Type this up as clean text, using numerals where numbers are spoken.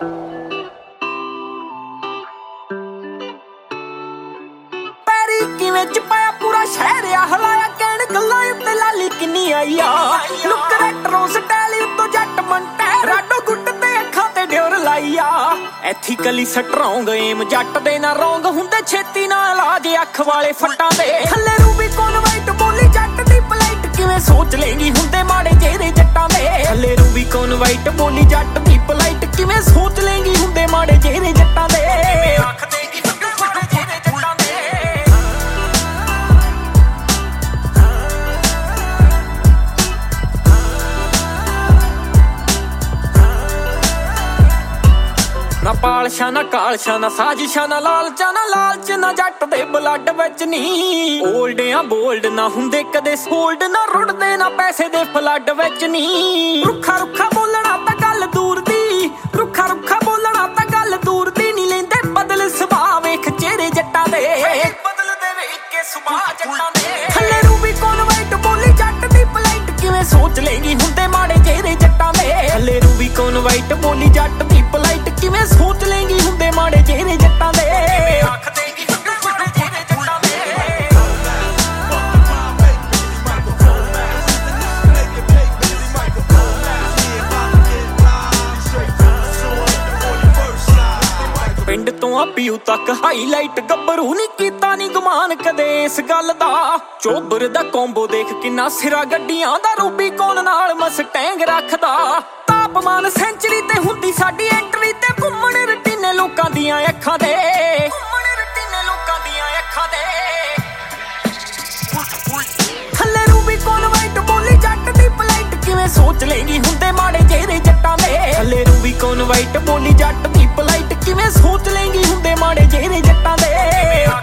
ਕਿਵੇਂ ਚ ਪਾਇਆ ਪੂਰਾ ਸ਼ਹਿਰ ਆ ਹਲਾਇਆ ਕਹਿਣ ਗੱਲਾਂ ਉੱਤੇ ਲਾਲੀ ਕਿੰਨੀ ਆਈ ਆ ਲੁੱਕ ਰੈਟਰੋ ਸਟਾਈਲ ਉੱਤੋਂ ਜੱਟ ਮੰਟੈ ਰਾਡੋ ਗੁੱਟ ਤੇ ਅੱਖਾਂ ਤੇ ਡਿਓਰ ਲਾਈ ਆ ਐਥੀਕਲੀ ਸਟਰੋਂਗ ਏਮ ਜੱਟ ਦੇ ਨਾ ਰੋਂਗ ਹੁੰਦੇ ਛੇਤੀ ਨਾਲ ਇਲਾਜ ਅੱਖ ਵਾਲੇ ਫੱਟਾਂ ਦੇ ਥੱਲੇ ਰੂਬੀ ਕਨਵਾਈਟ ਬੋਲੀ ਜੱਟ ਦੀ ਪਲਾਈਟ ਕਿਵੇਂ ਸੋਚ ਲੇਗੀ ਹੁੰਦੇ ਮਾੜੇ ਜਿਹੇ ਜੱਟਾਂ ਦੇ ਥੱਲੇ ਰੂਬੀ ਕਨਵਾਈਟ ਬੋਲੀ ਜੱਟ ਦੀ ਪਲਾਈਟ ਕਿਵੇਂ ਸੋਚ ਲੇਗੀ ਹੁੰਦੇ ਮਾੜੇ ਜਿਹੇ ਜੱਟਾਂ ਦੇ ਰੱਖ ਦੇਗੀ ਨਾ ਪਾਲਸ਼ਾ ਨਾ ਕਾਲਸ਼ਾ ਨਾ ਸਾਜ਼ਿਸ਼ਾਂ ਨਾ ਲਾਲਚ ਨਾ ਜੱਟ ਦੇ ਬਲੱਡ ਵਿੱਚ ਨੀ ਓਲਡ ਆ ਬੋਲਡ ਨਾ ਹੁੰਦੇ ਕਦੇ ਸੋਲਡ ਨਾ ਰੁੜਦੇ ਨਾ ਪੈਸੇ ਦੇ ਫਲੱਡ ਵਿੱਚ ਨੀ ਰੁੱਖਾ ਬੋਲਣਾ ਤਾਂ ਗੱਲ ਦੂਰ ਦੀ ਰੁੱਖਾ ਬੋਲਣਾ ਤਾਂ ਗੱਲ ਦੂਰ ਦੀ ਨੀ ਲੈਂਦੇ ਬਦਲ ਸੁਭਾਅ ਵੇਖ ਚਿਹਰੇ ਜੱਟਾਂ ਦੇ ਬਦਲ ਦੇਵੇ ਇੱਕੇ ਸੁਭਾਅ ਜੱਟਾਂ ਦੇ ਥੱਲੇ ਰੂਬੀ ਕਨਵਾਈਟ ਬੋਲੀ ਜੱਟ ਦੀ ਪਲਾਈਟ ਕਿਵੇਂ ਸੋਚ ਲੇਗੀ ਹੁੰਦੇ ਮਾੜੇ ਜਿਹੇ ਜੱਟਾਂ ਦੇ ਥੱਲੇ ਰੂਬੀ ਕਨਵਾਈਟ ਬੋਲੀ ਜੱਟ ਦੀ ਪਲਾਈਟ ਕਿਵੇਂ ਸੋਚ ਲੇਗੀ ਹੁੰਦੇ ਮਾੜੇ ਜਿਹੇ ਜੱਟਾਂ ਦੇ ਰੱਖ ਦੇਗੀ ਮਾੜੇ ਜਿਹੇ ਜੱਟਾਂ ਦੇ ਪਿੰਡ ਤੋਂ ਆ ਪੀਊ ਤੱਕ ਹਾਈਲਾਈਟ ਗੱਭਰੂ ਨੀ ਕੀਤਾ ਨੀ ਗੁਮਾਨ ਕਦੇ ਇਸ ਗੱਲ ਦਾ ਚੋਬਰ ਦਾ ਕੋਂਬੋ ਦੇਖ ਕਿੰਨਾ ਸਿਰਾ ਗੱਡੀਆਂ ਦਾ ਰੂਬੀ ਕੌਣ ਨਾਲ ਮਸਟੈਂਗ ਰੱਖਦਾ ਤਾਪਮਾਨ ਸੈਂਚਰੀ ਤੇ ਹੁੰਦੀ ਸਾਡੀ ਐਂਟਰੀ ਤੇ ਘੁੰਮਣ ਰਟੀਨੇ ਲੋਕਾਂ ਦੀਆਂ ਅੱਖਾਂ ਦੇ ਥੱਲੇ ਰੂਬੀ ਕਨਵਾਈਟ ਬੋਲੀ ਜੱਟ ਦੀ ਪਲਾਈਟ ਕਿਵੇਂ ਸੋਚ ਲੇਗੀ ਹੁੰਦੇ ਮਾੜੇ ਜਿਹੇ ਜੱਟਾਂ ਦੇ ਥੱਲੇ ਰੂਬੀ ਕਨਵਾਈਟ ਬੋਲੀ ਜੱਟ ਦੀ ਪਲਾਈਟ ਕਿਵੇਂ ਸੋਚ ਲੇਗੀ ਹੁੰਦੇ ਮਾੜੇ ਜਿਹੇ ਜੱਟਾਂ ਦੇ